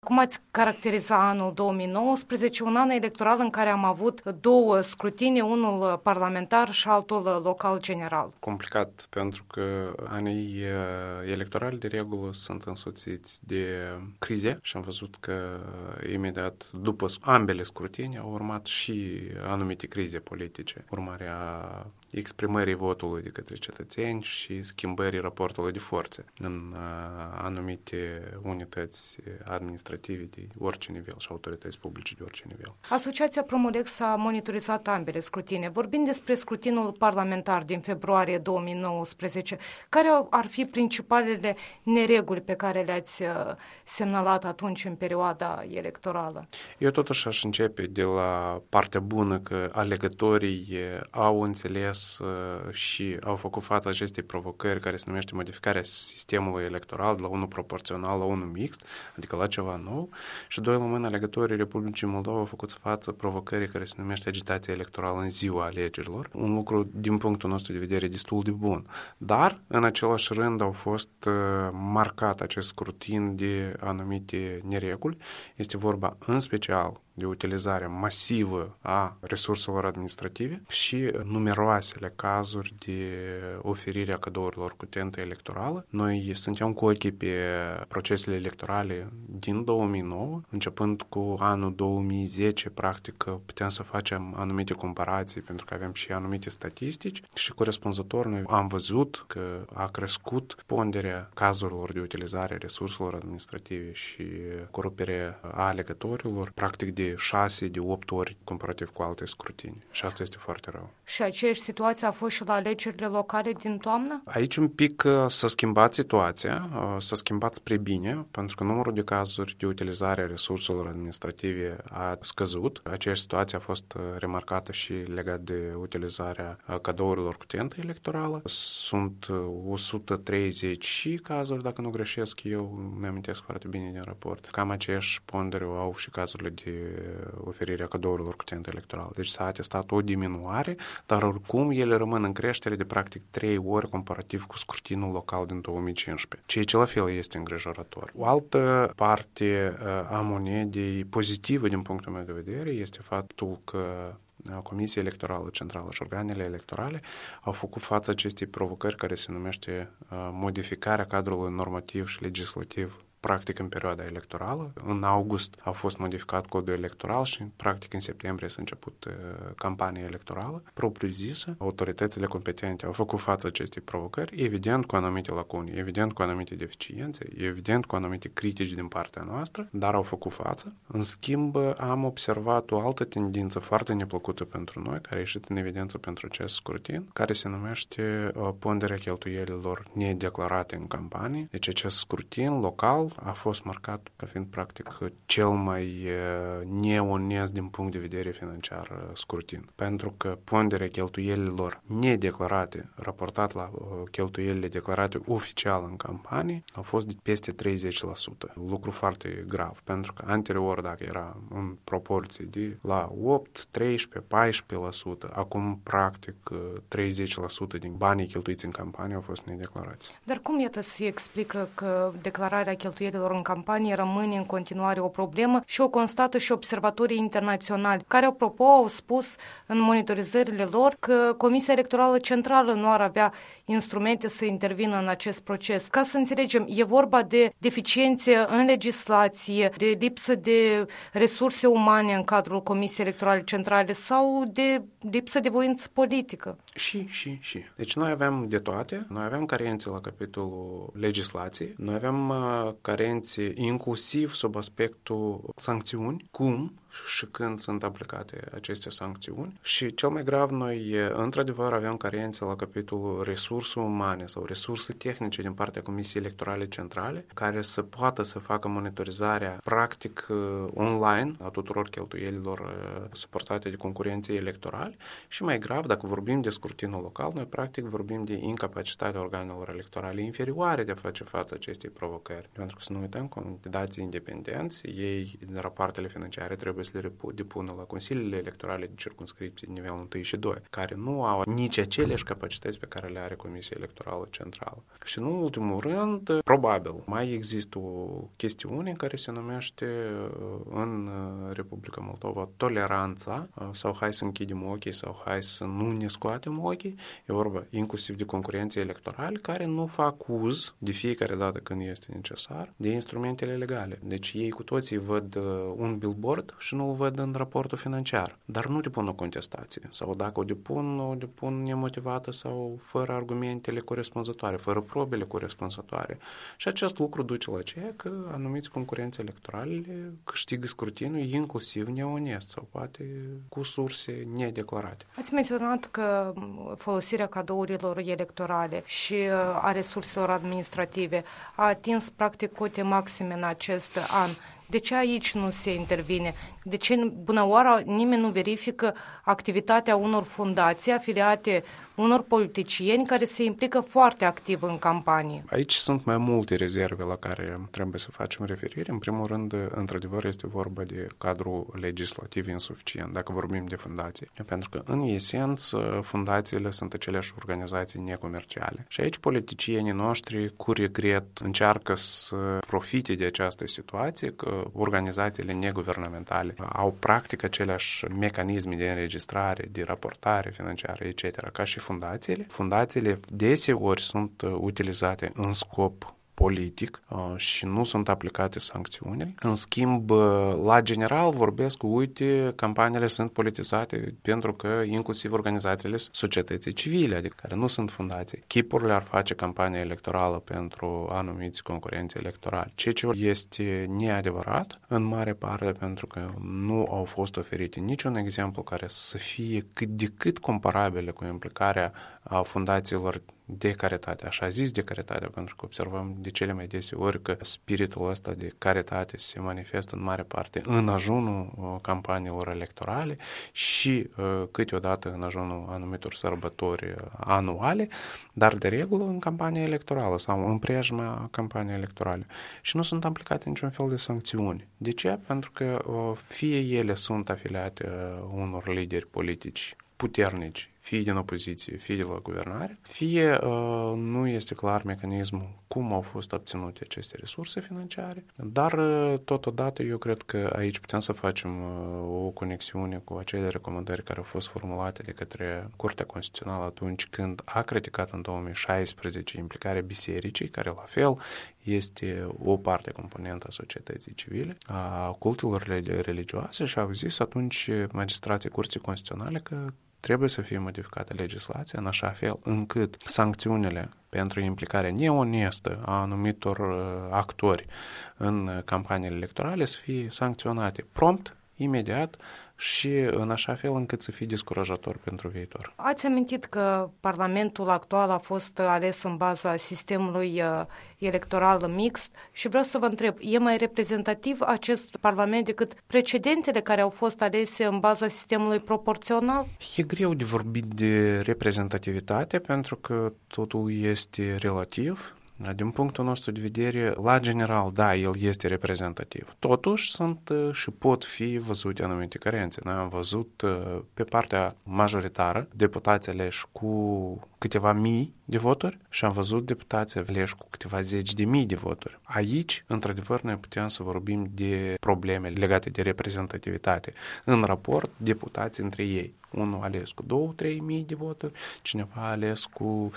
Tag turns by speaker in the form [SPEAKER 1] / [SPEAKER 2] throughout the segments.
[SPEAKER 1] Cum ați caracteriza anul 2019, un an electoral în care am avut două scrutinii, unul parlamentar și altul local general?
[SPEAKER 2] Complicat, pentru că anii electorali de regulă sunt însoțiți de crize și am văzut că imediat după ambele scrutinii au urmat și anumite crize politice, urmarea exprimării votului de către cetățeni și schimbării raportului de forțe în anumite unități administrative de orice nivel și autorități publice de orice nivel.
[SPEAKER 1] Asociația Promolex a monitorizat ambele scrutine. Vorbind despre scrutinul parlamentar din februarie 2019, care ar fi principalele nereguli pe care le-ați semnalat atunci în perioada electorală?
[SPEAKER 2] Eu totuși aș începe de la partea bună că alegătorii au înțeles și au făcut față acestei provocări care se numește modificarea sistemului electoral de la unul proporțional la unul mixt, adică la ceva nou, și doi la mână alegătorii Republicii Moldova au făcut față provocării care se numește agitația electorală în ziua alegerilor, un lucru din punctul nostru de vedere destul de bun. Dar, în același rând, au fost marcat acest scrutin de anumite nereguli. Este vorba în special de utilizarea masivă a resurselor administrative și numeroasele cazuri de oferire a cadourilor cu tentă electorală. Noi suntem cu ochii pe procesele electorale din 2009, începând cu anul 2010, practic putem să facem anumite comparații pentru că avem și anumite statistici și corespunzător noi am văzut că a crescut ponderea cazurilor de utilizare a resurselor administrative și corupere a alegătorilor, practic de 6, de 8 ori comparativ cu alte scrutini. Și asta este foarte rău.
[SPEAKER 1] Și aceeași situație a fost și la alegerile locale din toamnă?
[SPEAKER 2] Aici un pic s-a schimbat situația, s-a schimbat spre bine, pentru că numărul de cazuri de utilizare a resurselor administrative a scăzut. Aceeași situație a fost remarcată și legat de utilizarea cadourilor cu tentă electorală. Sunt 130 cazuri, dacă nu greșesc, eu mi-amintesc foarte bine din raport. Cam aceeași pondere au și cazurile de oferirea cadourilor cu tentă electorală. Deci s-a atestat o diminuare, dar oricum ele rămân în creștere de practic 3 ori comparativ cu scrutinul local din 2015, ceea ce la fel este îngrijorător. O altă parte a monedei pozitivă din punctul meu de vedere este faptul că Comisia Electorală Centrală și organele electorale au făcut față acestei provocări care se numește modificarea cadrului normativ și legislativ practic în perioada electorală. În august a fost modificat codul electoral și practic în septembrie s-a început campania electorală propriu-zisă. Autoritățile competente au făcut față acestei provocări, evident cu anumite lacune, evident cu anumite deficiențe, evident cu anumite critici din partea noastră, dar au făcut față. În schimb, am observat o altă tendință foarte neplăcută pentru noi, care a ieșit în evidență pentru acest scrutin, care se numește ponderea cheltuielilor nedeclarate în campanie. Deci acest scrutin local a fost marcat ca fiind practic cel mai neonest din punct de vedere financiar scrutin. Pentru că ponderea cheltuielilor nedeclarate raportat la cheltuielile declarate oficial în campanie a fost de peste 30%. Lucru foarte grav, pentru că anterior, dacă era în proporție de la 8, 13, 14%, acum practic 30% din banii cheltuiți în campanie au fost nedeclarați.
[SPEAKER 1] Dar cum iată se explică că declararea cheltuielilor în campanie rămâne în continuare o problemă și o constată și observatorii internaționali, care, apropo, au spus în monitorizările lor că Comisia Electorală Centrală nu ar avea instrumente să intervină în acest proces. Ca să înțelegem, e vorba de deficiențe în legislație, de lipsă de resurse umane în cadrul Comisiei Electorale Centrale sau de lipsă de voință politică?
[SPEAKER 2] Și. Deci noi avem de toate. Noi avem carențe la capitolul legislației, noi avem carențe inclusiv sub aspectul sancțiuni, cum și când sunt aplicate aceste sancțiuni. Și cel mai grav, noi într-adevăr avem carențe la capitolul resurse umane sau resurse tehnice din partea Comisiei Electorale Centrale, care să poată să facă monitorizarea practic online a tuturor cheltuielilor suportate de concurenții electorali. Și mai grav, dacă vorbim de scrutinul local, noi practic vorbim de incapacitatea organelor electorale inferioare de a face față acestei provocări. Pentru că să nu uităm, candidații independenți, ei, din rapoartele financiare, trebuie trebuie să le depună la consiliile electorale de circumscripții de nivelul 1 și 2, care nu au nici aceleași capacități pe care le are Comisia Electorală Centrală. Și în ultimul rând, probabil, mai există o chestiune care se numește în Republica Moldova toleranța, sau hai să închidem ochii, sau hai să nu ne scoatem ochii. E vorba inclusiv de concurenții electorali care nu fac uz de fiecare dată când este necesar de instrumentele legale. Deci ei cu toții văd un billboard și nu o văd în raportul financiar, dar nu depun o contestație. Sau dacă o depun nemotivată sau fără argumentele corespunzătoare, fără probele corespunzătoare. Și acest lucru duce la aceea că anumiți concurenți electorali câștigă scrutinul inclusiv neonest sau poate cu surse nedeclarate.
[SPEAKER 1] Ați menționat că folosirea cadourilor electorale și a resurselor administrative a atins practic cote maxime în acest an. De ce aici nu se intervine? De ce, bună oară, nimeni nu verifică activitatea unor fundații afiliate unor politicieni care se implică foarte activ în campanie?
[SPEAKER 2] Aici sunt mai multe rezerve la care trebuie să facem referire. În primul rând, într-adevăr, este vorba de cadru legislativ insuficient, dacă vorbim de fundații. Pentru că, în esență, fundațiile sunt aceleași organizații necomerciale. Și aici politicienii noștri, cu regret, încearcă să profite de această situație, că organizațiile neguvernamentale au practic aceleași mecanisme de înregistrare, de raportare financiară, etc., ca și fundațiile. Fundațiile deseori sunt utilizate în scop politic și nu sunt aplicate sancțiuni. În schimb, la general vorbesc cu, uite, campaniile sunt politizate pentru că inclusiv organizațiile societății civile, adică care nu sunt fundații, chipurile ar face campania electorală pentru anumiți concurenți electorali. Ceea ce este neadevărat, în mare parte pentru că nu au fost oferite niciun exemplu care să fie cât de cât comparabile cu implicarea fundațiilor de caritate, așa zis de caritate, pentru că observăm de cele mai deseori că spiritul ăsta de caritate se manifestă în mare parte în ajunul campaniilor electorale și câteodată în ajunul anumitor sărbători anuale, dar de regulă în campania electorală sau în preajma campaniei electorale. Și nu sunt aplicate niciun fel de sancțiuni. De ce? Pentru că fie ele sunt afiliate unor lideri politici puternici, fie din opoziție, fie de la guvernare, fie nu este clar mecanismul cum au fost obținute aceste resurse financiare, dar totodată eu cred că aici putem să facem o conexiune cu acele recomandări care au fost formulate de către Curtea Constituțională atunci când a criticat în 2016 implicarea bisericii, care la fel este o parte componentă a societății civile, a cultelor religioase și au zis atunci magistrații Curții Constituționale că trebuie să fie modificată legislația în așa fel încât sancțiunile pentru implicarea neonestă a anumitor actori în campaniile electorale să fie sancționate prompt, imediat și în așa fel încât să fie descurajator pentru viitor.
[SPEAKER 1] Ați amintit că Parlamentul actual a fost ales în baza sistemului electoral mixt și vreau să vă întreb, e mai reprezentativ acest Parlament decât precedentele care au fost alese în baza sistemului proporțional?
[SPEAKER 2] E greu de vorbit de reprezentativitate pentru că totul este relativ. Din punctul nostru de vedere, la general, da, el este reprezentativ. Totuși, sunt și pot fi văzute anumite carențe. Noi am văzut pe partea majoritară deputați aleși cu câteva mii de voturi și am văzut deputați aleși cu câteva zeci de mii de voturi. Aici, într-adevăr, noi putem să vorbim de probleme legate de reprezentativitate în raport deputați între ei. Unul ales cu 2-3 mii de voturi, cineva ales cu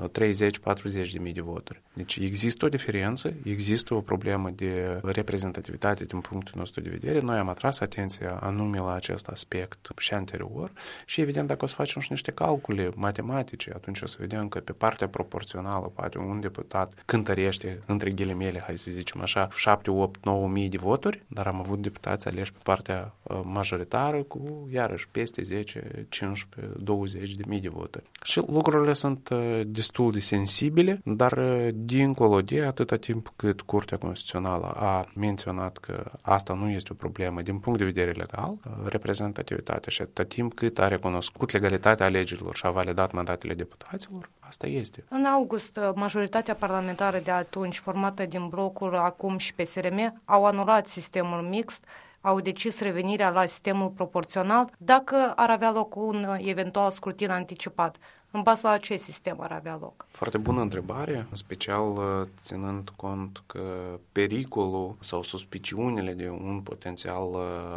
[SPEAKER 2] 30-40 de mii de voturi. Deci există o diferență, există o problemă de reprezentativitate din punctul nostru de vedere. Noi am atras atenția anume la acest aspect și anterior și evident dacă o să facem și niște calcule matematice, atunci o să vedem că pe partea proporțională poate un deputat cântărește între ghilimele, hai să zicem așa, 7, 8, 9 mii de voturi, dar am avut deputați aleși pe partea majoritară cu iarăși peste 10, 15, 20 de mii de voturi. Și lucrurile sunt destul de sensibile, dar dincolo de atâta timp cât Curtea Constituțională a menționat că asta nu este o problemă din punct de vedere legal, reprezentativitatea, și atâta timp cât a recunoscut legalitatea alegerilor și a validat mandatele deputaților, asta este.
[SPEAKER 1] În august, majoritatea parlamentară de atunci, formată din blocul acum și PSRM, au anulat sistemul mixt, au decis revenirea la sistemul proporțional dacă ar avea loc un eventual scrutin anticipat. În baza la ce sistem ar avea loc?
[SPEAKER 2] Foarte bună întrebare, în special ținând cont că pericolul sau suspiciunile de un potențial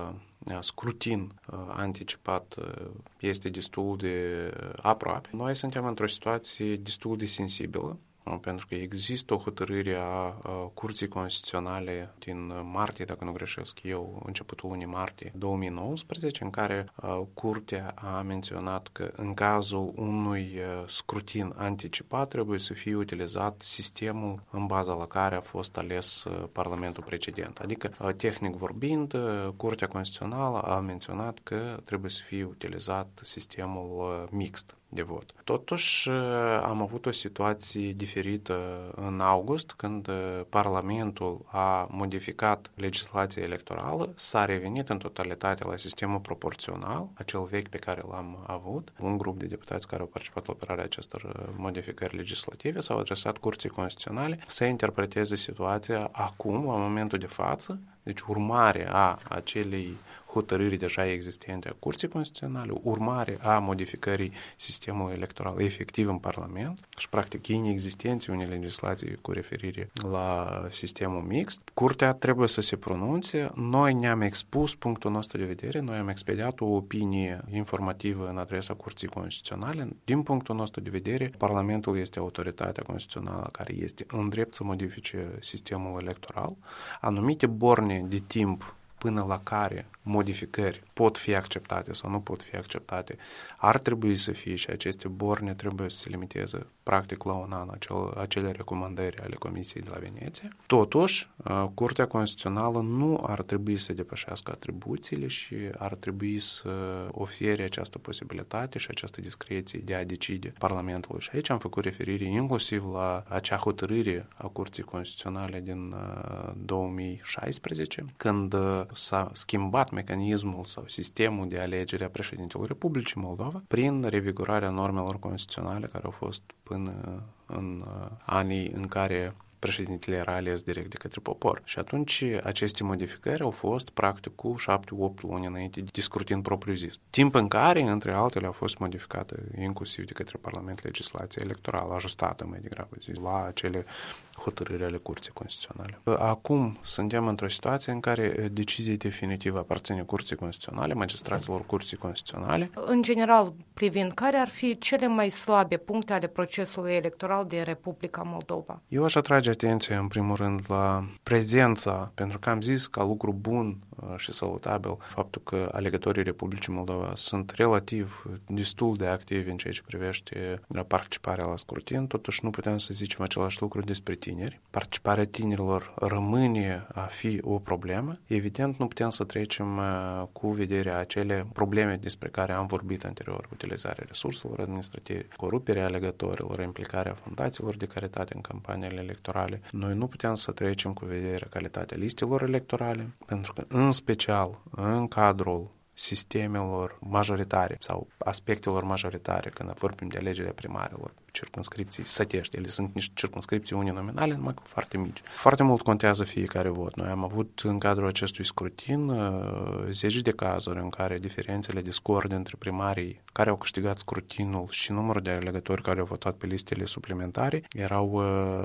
[SPEAKER 2] scrutin anticipat este destul de aproape. Noi suntem într-o situație destul de sensibilă, pentru că există o hotărâre a Curții Constituționale din martie, dacă nu greșesc eu, începutul lunii martie 2019, în care Curtea a menționat că în cazul unui scrutin anticipat trebuie să fie utilizat sistemul în baza la care a fost ales Parlamentul precedent. Adică, tehnic vorbind, Curtea Constituțională a menționat că trebuie să fie utilizat sistemul mixt de vot. Totuși, am avut o situație diferită în august, când Parlamentul a modificat legislația electorală, s-a revenit în totalitate la sistemul proporțional, acel vechi pe care l-am avut. Un grup de deputați care au participat la operarea acestor modificări legislative s-au adresat Curții Constituționale să interpreteze situația acum, la momentul de față, deci urmare a acelei hotărâri deja existente a Curții Constituționale, urmare a modificării sistemului electoral efectiv în Parlament și practic inexistenței unei legislații cu referire la sistemul mixt. Curtea trebuie să se pronunțe. Noi ne-am expus punctul nostru de vedere, noi am expediat o opinie informativă în adresa Curții Constituționale. Din punctul nostru de vedere, Parlamentul este autoritatea constituțională care este în drept să modifice sistemul electoral. Anumite borne de timp până la care modificări pot fi acceptate sau nu pot fi acceptate, ar trebui să fie și aceste borne trebuie să se limiteze practic la un an acele recomandări ale Comisiei de la Veneția. Totuși, Curtea Constituțională nu ar trebui să depășească atribuțiile și ar trebui să ofere această posibilitate și această discreție de a decide Parlamentului. Și aici am făcut referire inclusiv la acea hotărâre a Curții Constituționale din 2016, când s-a schimbat mecanismul sau sistemul de alegere a președintelui Republicii Moldova prin revigorarea normelor constituționale care au fost până în anii în care președintele era ales direct de către popor. Și atunci aceste modificări au fost practic cu 7-8 luni înainte de scrutin propriu-zis. Timp în care, între altele, au fost modificate inclusiv de către Parlament legislația electorală, ajustată mai degrabă zis, la acele hotărâri ale Curții Constituționale. Acum suntem într-o situație în care decizia definitivă aparține Curții Constituționale, magistraților Curții Constituționale.
[SPEAKER 1] În general, privind, care ar fi cele mai slabe puncte ale procesului electoral din Republica Moldova?
[SPEAKER 2] Eu aș atrage atenție, în primul rând, la prezența, pentru că am zis ca lucru bun și salutabil faptul că alegătorii Republicii Moldova sunt relativ destul de activi în ceea ce privește participarea la scrutin, totuși nu putem să zicem același lucru despre tineri. Participarea tinerilor rămâne a fi o problemă. Evident, nu putem să trecem cu vederea acele probleme despre care am vorbit anterior, utilizarea resurselor administrative, coruperea alegătorilor, implicarea fundațiilor de caritate în campaniile electorale. Noi nu putem să trecem cu vederea calitatea listelor electorale, pentru că, în special, în cadrul sistemelor majoritare sau aspectelor majoritare, când vorbim de alegerea primarilor, circumscripții sătești, ele sunt niște circumscripții uninominale, numai că foarte mici. Foarte mult contează fiecare vot. Noi am avut în cadrul acestui scrutin zeci de cazuri în care diferențele de scor dintre primarii care au câștigat scrutinul și numărul de alegători care au votat pe listele suplimentare erau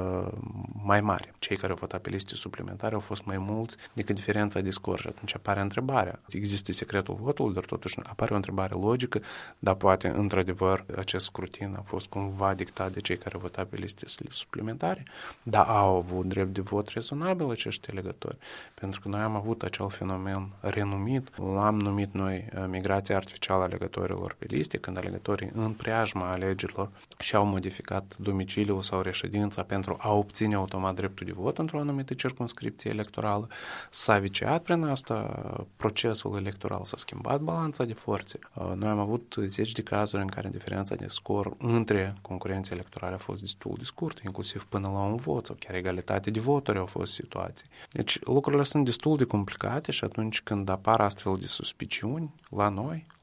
[SPEAKER 2] mai mari. Cei care au votat pe liste suplimentare au fost mai mulți decât diferența de scor și atunci apare întrebarea. Există secretul votului, dar totuși apare o întrebare logică, dar poate într-adevăr acest scrutin a fost cumva dictat de cei care au votat pe liste suplimentare, dar au avut drept de vot rezonabil acești alegători. Pentru că noi am avut acel fenomen renumit, l-am numit noi migrația artificială a alegătorilor pe liste, când alegătorii în preajma alegerilor și-au modificat domiciliul sau reședința pentru a obține automat dreptul de vot într-o anumită circumscripție electorală. S-a viciat prin asta procesul electoral, s-a schimbat balanța de forțe. Noi am avut zeci de cazuri în care diferența de scor între concurenții electorale a fost destul de scurtă, inclusiv până la un vot sau chiar egalitate de voturi au fost situații. Deci lucrurile sunt destul de complicate și atunci când apar astfel de suspiciuni la noi,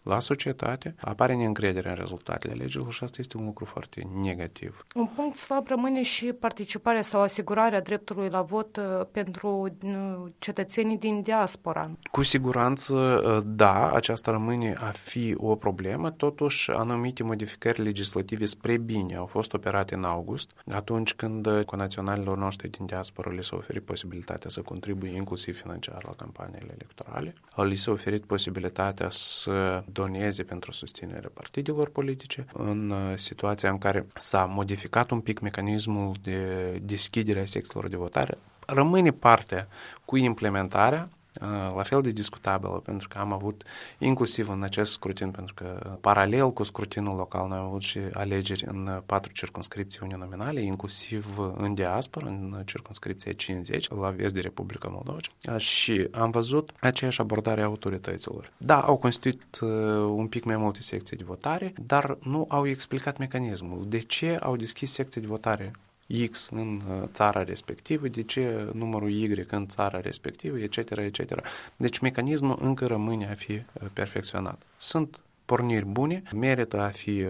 [SPEAKER 2] la societate, apare neîncredere în rezultatele alegerilor și asta este un lucru foarte negativ.
[SPEAKER 1] Un punct slab rămâne și participarea sau asigurarea dreptului la vot pentru cetățenii din diaspora.
[SPEAKER 2] Cu siguranță, da, aceasta rămâne a fi o problemă, totuși anumite modificări legislative spre bine au fost operate în august, atunci când conaționalilor noștri din diaspora li s-a oferit posibilitatea să contribuie inclusiv financiar la campaniile electorale, li s-a oferit posibilitatea să doneze pentru susținerea partidelor politice în situația în care s-a modificat un pic mecanismul de deschidere a secțiilor de votare. Rămâne partea cu implementarea, la fel de discutabilă, pentru că am avut inclusiv în acest scrutin, pentru că paralel cu scrutinul local noi am avut și alegeri în 4 circumscripții uninominale, inclusiv în diaspora, în circumscripția 50, la vest de Republica Moldova, și am văzut aceeași abordare a autorităților. Da, au constituit un pic mai multe secții de votare, dar nu au explicat mecanismul. De ce au deschis secții de votare X în țara respectivă, de ce numărul Y în țara respectivă, etc., etc. Deci mecanismul încă rămâne a fi perfecționat. Sunt porniri bune, merită a fi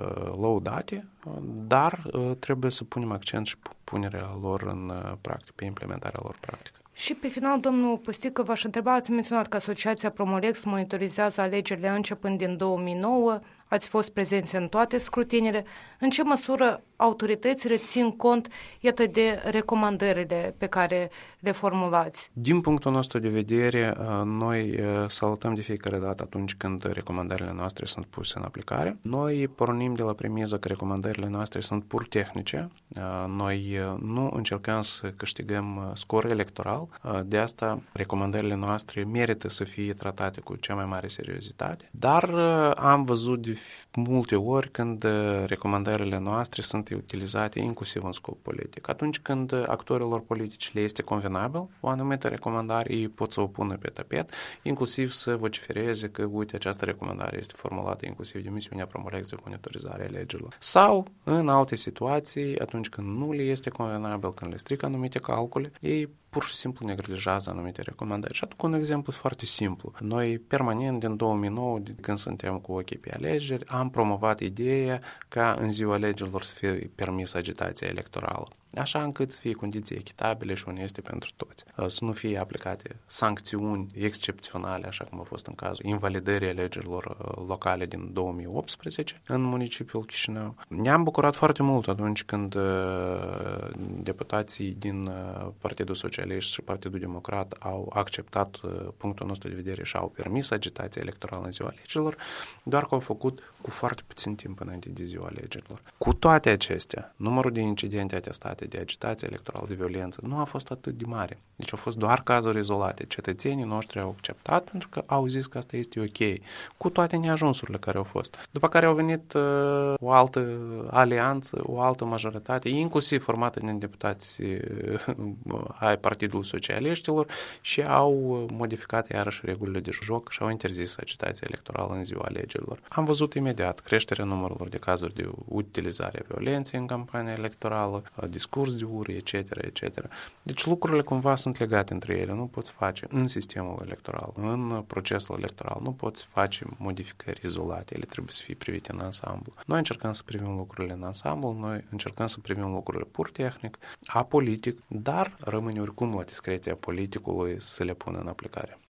[SPEAKER 2] lăudate, dar trebuie să punem accent și punerea lor în practică, pe implementarea lor practică.
[SPEAKER 1] Și pe final, domnul Pustică, v-aș întreba, ați menționat că Asociația Promolex monitorizează alegerile începând din 2009, ați fost prezenți în toate scrutinile. În ce măsură autoritățile țin cont, iată, de recomandările pe care le formulați?
[SPEAKER 2] Din punctul nostru de vedere, noi salutăm de fiecare dată atunci când recomandările noastre sunt puse în aplicare. Noi pornim de la premiză că recomandările noastre sunt pur tehnice. Noi nu încercăm să câștigăm scor electoral. De asta, recomandările noastre merită să fie tratate cu cea mai mare seriozitate. Dar am văzut de multe ori când recomandările noastre sunt utilizate inclusiv în scop politic. Atunci când actorilor politici le este convenabil o anumită recomandare, ei pot să o pună pe tapet, inclusiv să vocifereze că, uite, această recomandare este formulată inclusiv de misiunea Promolex de monitorizare a legilor. Sau, în alte situații, atunci când nu le este convenabil, când le strică anumite calcule, ei pur și simplu neglijează anumite recomandări. Și atunci un exemplu foarte simplu. Noi permanent din 2009, când suntem cu ochii pe alegeri, am promovat ideea ca în ziua alegerilor să fie permisă agitația electorală, așa încât să fie condiții echitabile și oneste pentru toți. Să nu fie aplicate sancțiuni excepționale, așa cum a fost în cazul invalidării alegerilor locale din 2018 în municipiul Chișinău. Ne-am bucurat foarte mult atunci când deputații din Partidul Socialist și Partidul Democrat au acceptat punctul nostru de vedere și au permis agitația electorală în ziua alegerilor, doar că au făcut cu foarte puțin timp înainte de ziua alegerilor. Cu toate acestea, numărul de incidente atestate de agitație electorală, de violență, nu a fost atât de mare. Deci au fost doar cazuri izolate. Cetățenii noștri au acceptat pentru că au zis că asta este ok, cu toate neajunsurile care au fost. După care au venit o altă alianță, o altă majoritate, inclusiv formată din deputați ai Partidul Socialiștilor, și au modificat iarăși regulile de joc și au interzis agitația electorală în ziua alegerilor. Am văzut imediat creșterea numărului de cazuri de utilizare a violenței în campania electorală, discurs de ură, etc., etc. Deci lucrurile cumva sunt legate între ele. Nu poți face în sistemul electoral, în procesul electoral, nu poți face modificări izolate. Ele trebuie să fie privite în ansamblu. Noi încercăm să privim lucrurile în ansamblu, noi încercăm să privim lucrurile pur tehnic, apolitic, dar rămâne oricum la discreția politicului să le pună în aplicare.